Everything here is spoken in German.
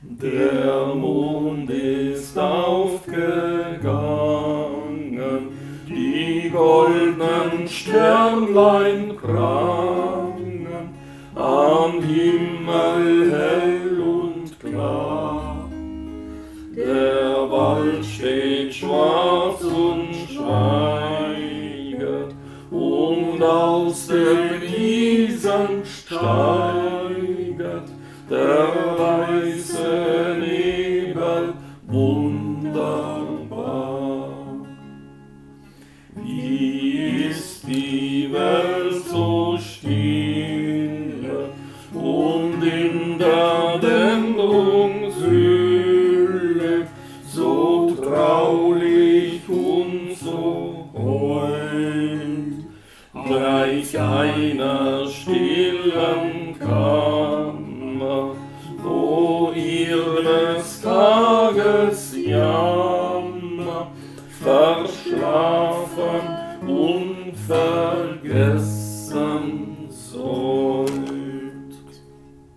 Der Mond ist aufgegangen, die goldenen Sternlein prangen am Himmel hell und klar. Der Wald steht schwarz und schweiget, und aus den Wiesen steiget der weiße Nebel wunderbar. Wie ist die Welt so stille und in der Dämmerungshülle so traulich und so heut, gleich einer stillen Kammer, wo ihr des Tages Jammer verschlafen und vergessen soll.